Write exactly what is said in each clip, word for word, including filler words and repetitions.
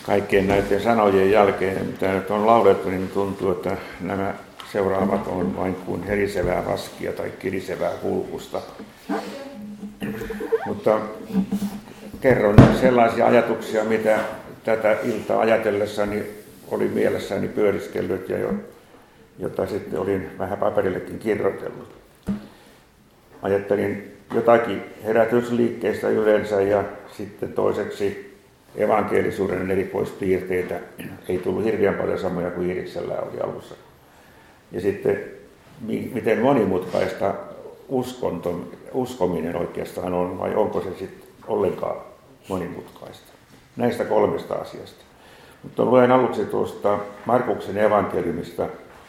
Kaikkien näiden sanojen jälkeen, mitä nyt on laulettu, niin tuntuu, että nämä seuraavat on vain kuin herisevää vaskia tai kirisevää kulkusta. Mutta kerron sellaisia ajatuksia, mitä tätä iltaa ajatellessani oli mielessäni pyöriskellyt ja jo, jota sitten olin vähän paperillekin kirjoitellut. Ajattelin jotakin herätysliikkeistä yleensä ja sitten toiseksi evankelisuuden erikoispiirteitä. Ei tullut hirveän paljon samoja kuin Iiriksellä oli alussa. Ja sitten miten monimutkaista uskonto, uskominen oikeastaan on, vai onko se sitten ollenkaan monimutkaista. Näistä kolmesta asiasta. Mutta luen aluksi tuosta Markuksen evankeliumista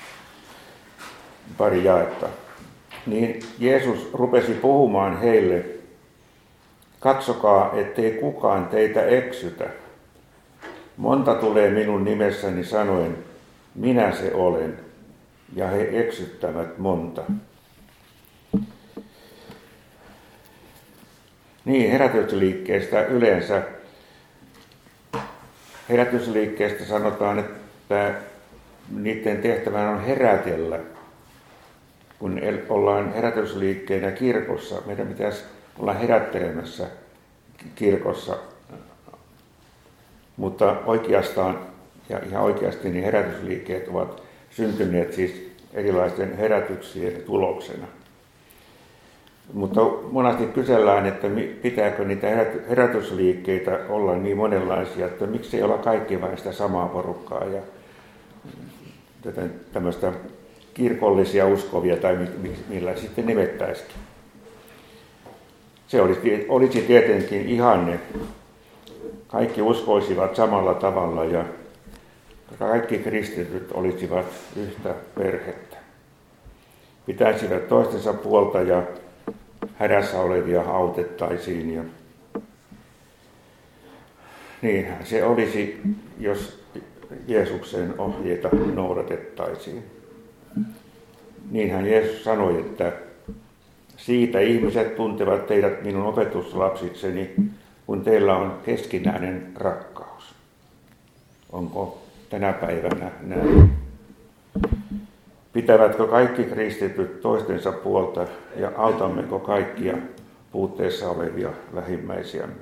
pari jaetta. Niin Jeesus rupesi puhumaan heille, katsokaa, ettei kukaan teitä eksytä. Monta tulee minun nimessäni sanoen, minä se olen, ja he eksyttävät monta. Niin, herätysliikkeestä yleensä. Herätysliikkeestä sanotaan, että niiden tehtävänä on herätellä. Kun ollaan herätysliikkeenä kirkossa, meidän pitäisi olla herättelemässä kirkossa. Mutta oikeastaan ja ihan oikeasti niin herätysliikkeet ovat syntyneet siis erilaisten herätyksien tuloksena. Mutta monesti kysellään, että pitääkö niitä herätysliikkeitä olla niin monenlaisia, että miksi ei olla kaikki vain sitä samaa porukkaa ja tämmöistä kirkollisia uskovia tai millä sitten nimettäisikin. Se olisi, olisi tietenkin ihanne. Kaikki uskoisivat samalla tavalla ja kaikki kristityt olisivat yhtä perhettä. Pitäisivät toistensa puolta ja hädässä olevia autettaisiin. Ja niinhän se olisi, jos Jeesuksen ohjeita noudatettaisiin. Niinhän Jeesus sanoi, että siitä ihmiset tuntevat teidät minun opetuslapsikseni, kun teillä on keskinäinen rakkaus. Onko tänä päivänä näin? Pitävätkö kaikki kristityt toistensa puolta ja autammeko kaikkia puutteessa olevia lähimmäisiämme?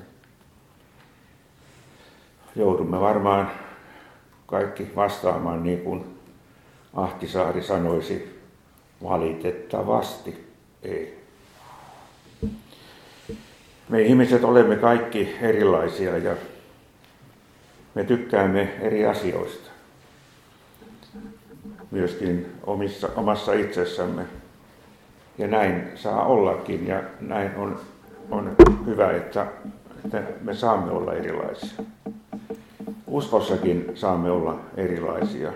Joudumme varmaan kaikki vastaamaan niin kuin Ahtisaari sanoisi, valitettavasti ei. Me ihmiset olemme kaikki erilaisia ja me tykkäämme eri asioista. Myöskin omissa, omassa itsessämme. Ja näin saa ollakin ja näin on, on hyvä, että, että me saamme olla erilaisia. Uskossakin saamme olla erilaisia.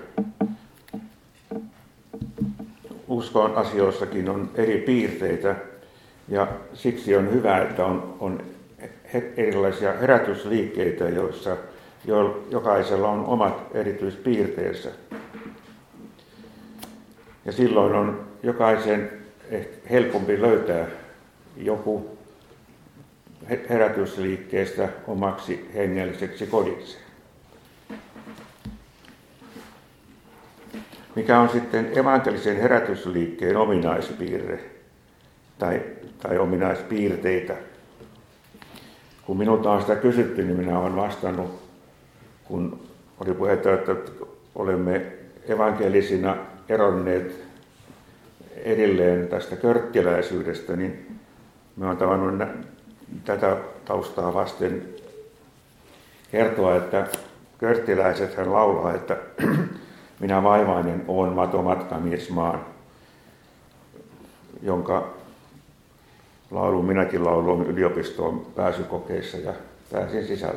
Uskon asioissakin on eri piirteitä ja siksi on hyvä, että on, on erilaisia herätysliikkeitä, joissa jo, jokaisella on omat erityispiirteensä. Ja silloin on jokaisen helpompi löytää joku herätysliikkeestä omaksi hengelliseksi kodikseen. Mikä on sitten evankelisen herätysliikkeen ominaispiirre tai, tai ominaispiirteitä? Kun minulta on sitä kysytty, niin minä olen vastannut, kun oli puhetta, että olemme evankelisina eronneet edelleen tästä körttiläisyydestä, niin minä olen tavannut tätä taustaa vasten kertoa, että körttiläiset hän laulaa, että minä vaivainen oon mato matkamies maan, jonka laulun minäkin lauloin yliopistoon pääsykokeissa ja pääsin sisälle.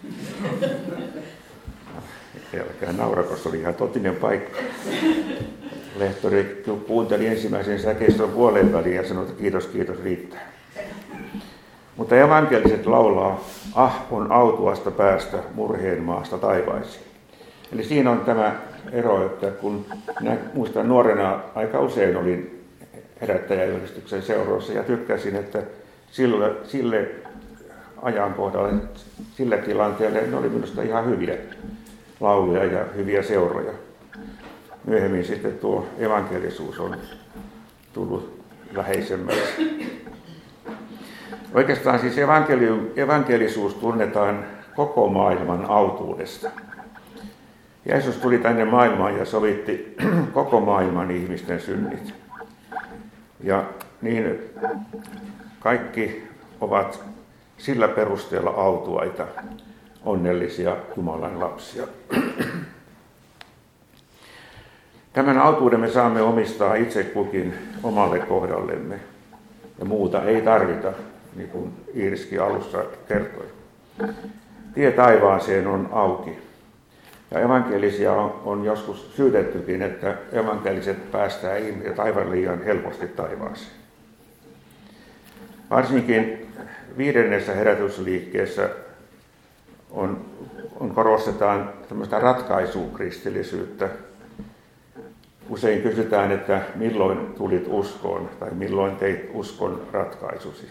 Älkää naurako, se oli ihan totinen paikka. Lehtori kuunteli ensimmäisen säkeistön puoleen väliin ja sanoi, että kiitos, kiitos, riittää. Mutta evankeliset laulaa, ah on autuasta päästä murheen maasta taivaisiin. Eli siinä on tämä ero, että kun minä muistan nuorena aika usein olin herättäjäyhdistyksen seuroissa ja tykkäsin, että sille, sille ajankohdalla sillä tilanteella ne oli minusta ihan hyviä lauluja ja hyviä seuroja. Myöhemmin sitten tuo evankelisuus on tullut läheisemmäksi. Oikeastaan siis evankelisuus tunnetaan koko maailman autuudesta. Jeesus tuli tänne maailmaan ja sovitti koko maailman ihmisten synnit. Ja niin kaikki ovat sillä perusteella autuaita, onnellisia Jumalan lapsia. Tämän autuuden me saamme omistaa itse kukin omalle kohdallemme. Ja muuta ei tarvita, niin kuin Iiriski alussa kertoi. Tie taivaaseen on auki. Ja evankelisia on, on joskus syytettykin, että evankeliset päästää ihmiset aivan liian helposti taivaaseen. Varsinkin viidennessä herätysliikkeessä on, on korostetaan tämmöistä ratkaisukristillisyyttä. Usein kysytään, että milloin tulit uskoon tai milloin teit uskon ratkaisusi.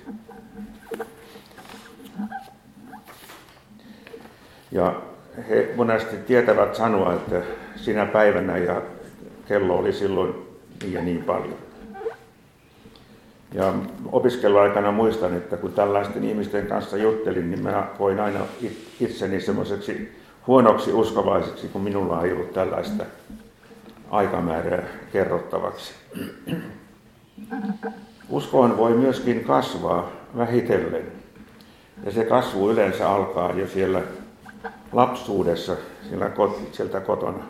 Ja he monesti tietävät sanoa, että sinä päivänä ja kello oli silloin niin ja niin paljon. Ja opiskeluaikana muistan, että kun tällaisten ihmisten kanssa juttelin, niin mä koin aina itseni semmoiseksi huonoksi uskovaiseksi, kun minulla ei ollut tällaista aikamäärää kerrottavaksi. Uskoon voi myöskin kasvaa vähitellen. Ja se kasvu yleensä alkaa jo siellä lapsuudessa, siellä kot, sieltä kotona.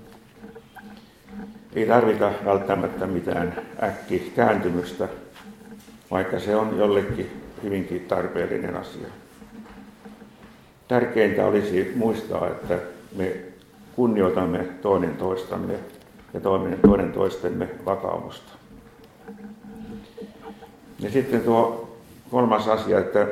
Ei tarvita välttämättä mitään äkkikääntymystä, vaikka se on jollekin hyvinkin tarpeellinen asia. Tärkeintä olisi muistaa, että me kunnioitamme toinen toistamme ja toinen toistemme vakaumusta. Ja sitten tuo kolmas asia, että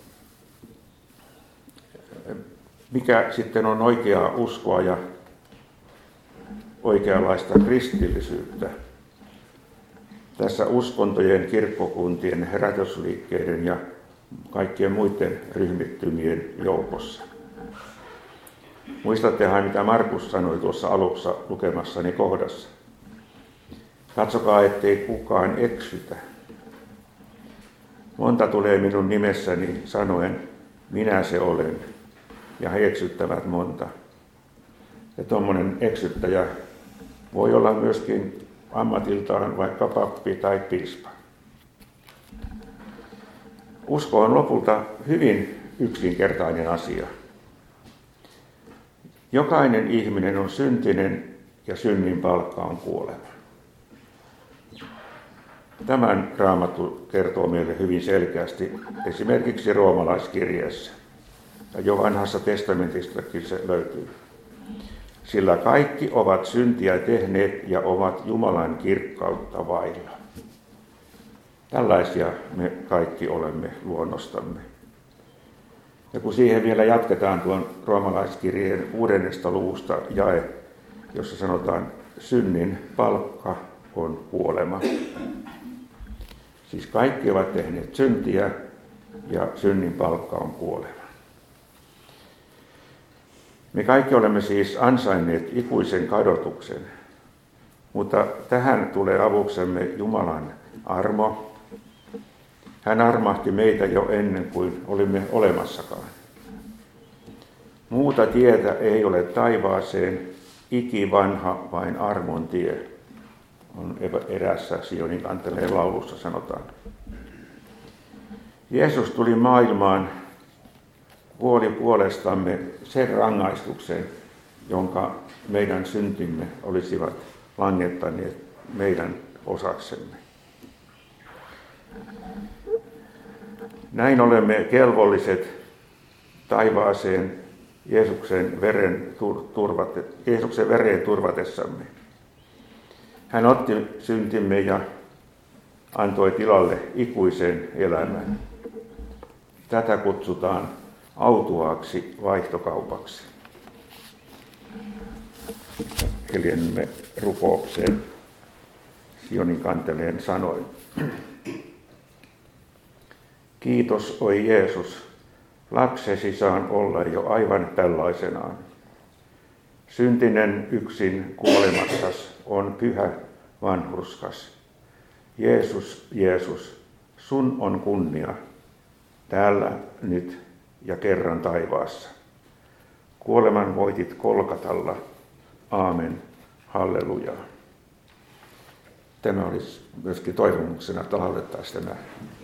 mikä sitten on oikeaa uskoa ja oikeanlaista kristillisyyttä tässä uskontojen, kirkkokuntien, herätysliikkeiden ja kaikkien muiden ryhmittymien joukossa. Muistattehan, mitä Markus sanoi tuossa alussa lukemassani kohdassa. Katsokaa, ettei kukaan eksytä. Monta tulee minun nimessäni sanoen, minä se olen, ja he eksyttävät monta. Ja tuommoinen eksyttäjä voi olla myöskin ammatiltaan vaikka pappi tai piispa. Usko on lopulta hyvin yksinkertainen asia. Jokainen ihminen on syntinen ja synnin palkka on kuolema. Tämän Raamattu kertoo meille hyvin selkeästi esimerkiksi roomalaiskirjeessä. Ja jo vanhassa testamentistakin se löytyy. Sillä kaikki ovat syntiä tehneet ja ovat Jumalan kirkkautta vailla. Tällaisia me kaikki olemme luonnostamme. Ja kun siihen vielä jatketaan tuon roomalaiskirjeen kuudennesta luvusta jae, jossa sanotaan, synnin palkka on kuolema. Siis kaikki ovat tehneet syntiä ja synnin palkka on kuolema. Me kaikki olemme siis ansainneet ikuisen kadotuksen, mutta tähän tulee avuksemme Jumalan armo. Hän armahti meitä jo ennen kuin olimme olemassakaan. Muuta tietä ei ole taivaaseen, ikivanha vain armon tie, on erässä Sionin kanteleen laulussa sanotaan. Jeesus tuli maailmaan, kuoli puolestamme sen rangaistuksen, jonka meidän syntimme olisivat langettaneet meidän osaksemme. Näin olemme kelvolliset taivaaseen Jeesuksen veren, turvate, Jeesuksen vereen turvatessamme. Hän otti syntimme ja antoi tilalle ikuisen elämän. Tätä kutsutaan autuaaksi vaihtokaupaksi. Hiljennemme rukoukseen Sionin kanteleen sanoin. Kiitos, oi Jeesus, Lapsesi saan olla jo aivan tällaisenaan. Syntinen yksin kuolemassas on pyhä vanhurskas. Jeesus, Jeesus, sun on kunnia, täällä, nyt ja kerran taivaassa. Kuoleman voitit Kolkatalla. Aamen. Halleluja. Tämä olisi myöskin toivomuksena, että laulettaisiin tämä